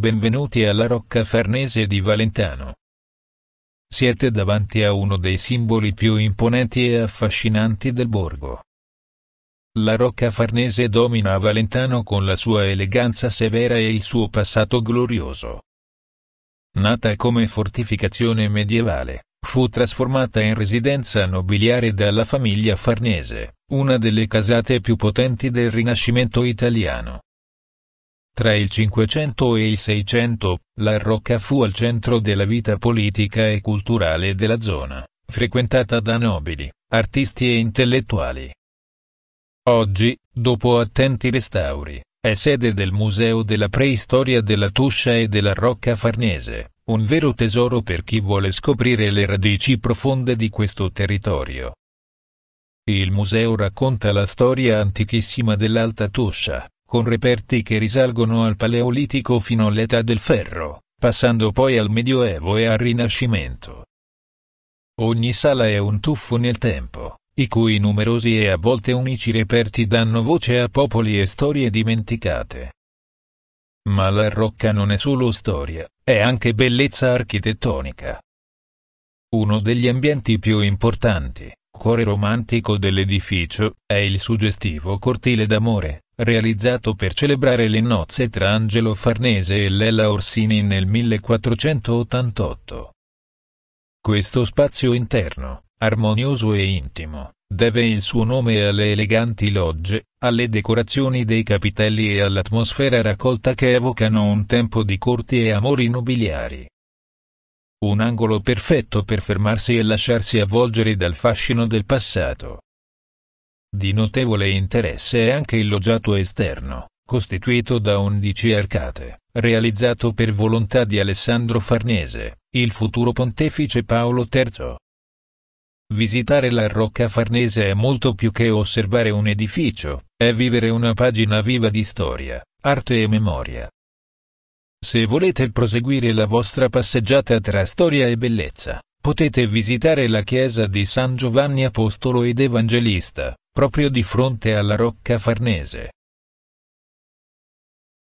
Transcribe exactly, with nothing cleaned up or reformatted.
Benvenuti alla Rocca Farnese di Valentano. Siete davanti a uno dei simboli più imponenti e affascinanti del borgo. La Rocca Farnese domina Valentano con la sua eleganza severa e il suo passato glorioso. Nata come fortificazione medievale, fu trasformata in residenza nobiliare dalla famiglia Farnese, una delle casate più potenti del Rinascimento italiano. Tra il Cinquecento e il Seicento, la Rocca fu al centro della vita politica e culturale della zona, frequentata da nobili, artisti e intellettuali. Oggi, dopo attenti restauri, è sede del Museo della Preistoria della Tuscia e della Rocca Farnese, un vero tesoro per chi vuole scoprire le radici profonde di questo territorio. Il museo racconta la storia antichissima dell'Alta Tuscia, con reperti che risalgono al Paleolitico fino all'Età del Ferro, passando poi al Medioevo e al Rinascimento. Ogni sala è un tuffo nel tempo, i cui numerosi e a volte unici reperti danno voce a popoli e storie dimenticate. Ma la Rocca non è solo storia, è anche bellezza architettonica. Uno degli ambienti più importanti, cuore romantico dell'edificio, è il suggestivo Cortile d'Amore, realizzato per celebrare le nozze tra Angelo Farnese e Lella Orsini nel millequattrocentottantotto. Questo spazio interno, armonioso e intimo, deve il suo nome alle eleganti logge, alle decorazioni dei capitelli e all'atmosfera raccolta che evocano un tempo di corti e amori nobiliari. Un angolo perfetto per fermarsi e lasciarsi avvolgere dal fascino del passato. Di notevole interesse è anche il loggiato esterno, costituito da undici arcate, realizzato per volontà di Alessandro Farnese, il futuro pontefice Paolo terzo. Visitare la Rocca Farnese è molto più che osservare un edificio, è vivere una pagina viva di storia, arte e memoria. Se volete proseguire la vostra passeggiata tra storia e bellezza, potete visitare la chiesa di San Giovanni Apostolo ed Evangelista, proprio di fronte alla Rocca Farnese.